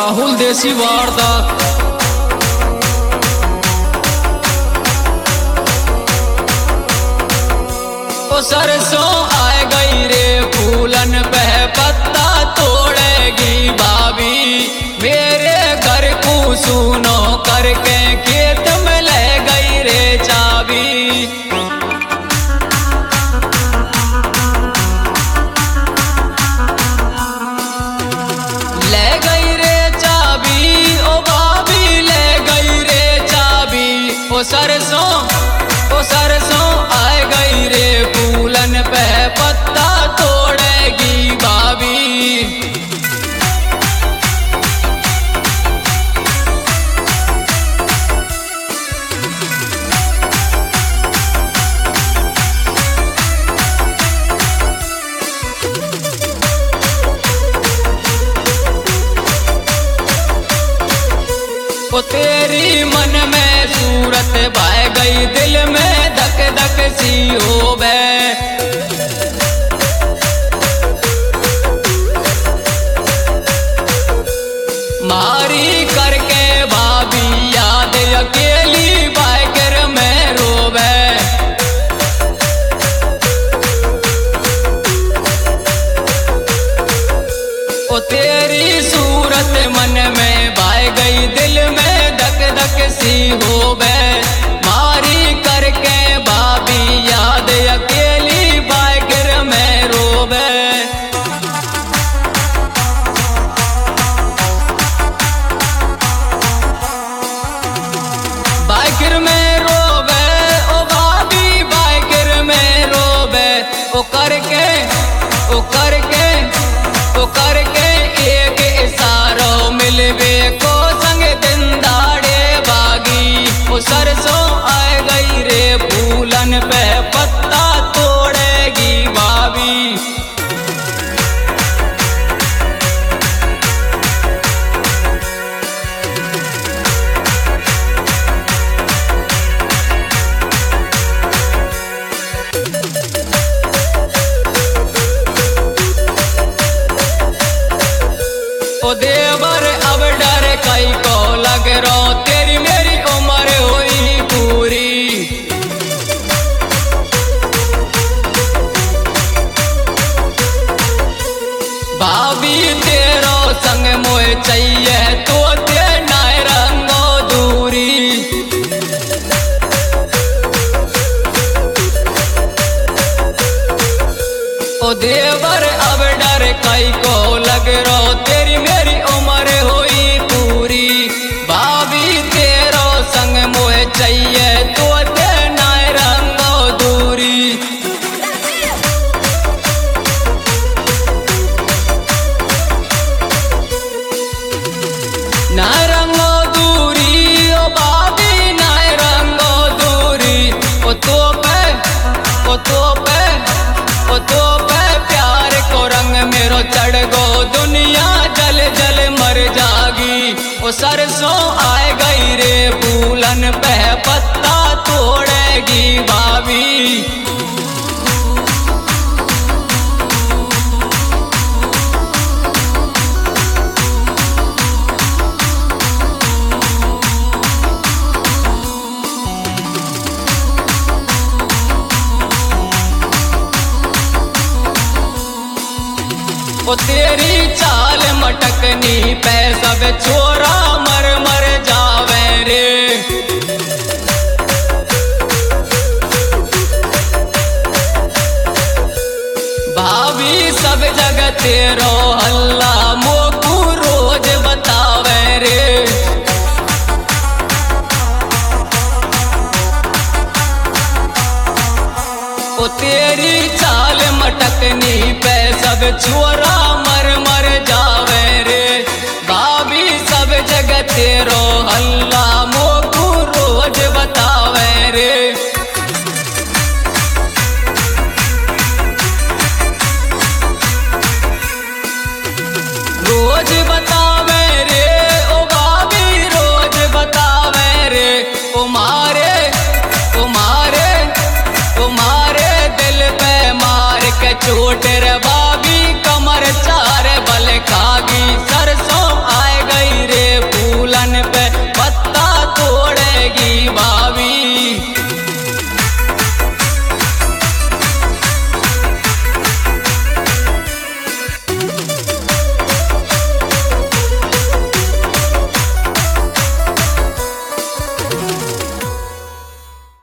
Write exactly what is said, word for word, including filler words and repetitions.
राहुल देसी वारदात। ओ सरसों आए गई रे फूलन पे पत्ता तोड़ेगी भाभी, मेरे घर को सुनो करके खेत में ले गई रे चाबी। ले गई रे चाबी ओ भाभी, ले गई रे चाबी। ओ सरसों ओ सरसों आए गई रे फूलन पे पत्ता तोड़ेगी भाभी। ओ तेरी मन में सूरत भाई गई, दिल में धक धक सी हो बे। मारी करके भाभी याद अकेली बाइकर में रोवे। ओ तेरी सूरत मन में भाई गई, दिल में धक धक सी हो बे। मारी करके भाभी याद अकेली बाइकर में रोवे। बाइकर में रोवे ओ भाभी, बाइकर में रोवे। ओ करके ओ करके ओ करके एक इशारो मिलवे को संग दिन दाड़े बागी। ओ सरसों आए गई रे फूलन पे पत्ता तोड़ेगी भाभी। ओ देवर अब डर कई को लग रो, तेरी मेरी उम्र हुई पूरी। भाभी तेरो संग मोए चाहिए तो ते नाय रंगो दूरी। ओ देवर अब डर कई को लग रो, तेरी मेरी उम्र हुई पूरी। भाभी तेरो संग मोए चाहिए तो ते नाय रंगो दूरी। नाय रंगो दूरी ओ भाभी, नाय रंगो दूरी। ओ तो पे ओ तो पे ओ तो पे प्यार को रंग मेरो चढ़ गो, दुनिया जल जल मर जागी। ओ सरसों आए गई रे फूलन पे पत्ता तोड़ेगी भाभी। ओ तेरी चाल मटकनी पे सब छोरा मर मर जावे रे। भाभी सब जगह तेरो हल्ला मोकू रोज बतावे रे। ओ तेरी चाल मटकनी पे सब छोरा मर मर जावे रे। भाभी सब जगह तेरो हल्ला मोकू रोज बतावे रे। रोज बतावे रे ओ भाभी, रोज बतावे रे। ओ मारे ओ मारे ओ मारे दिल पे मार के चोट रे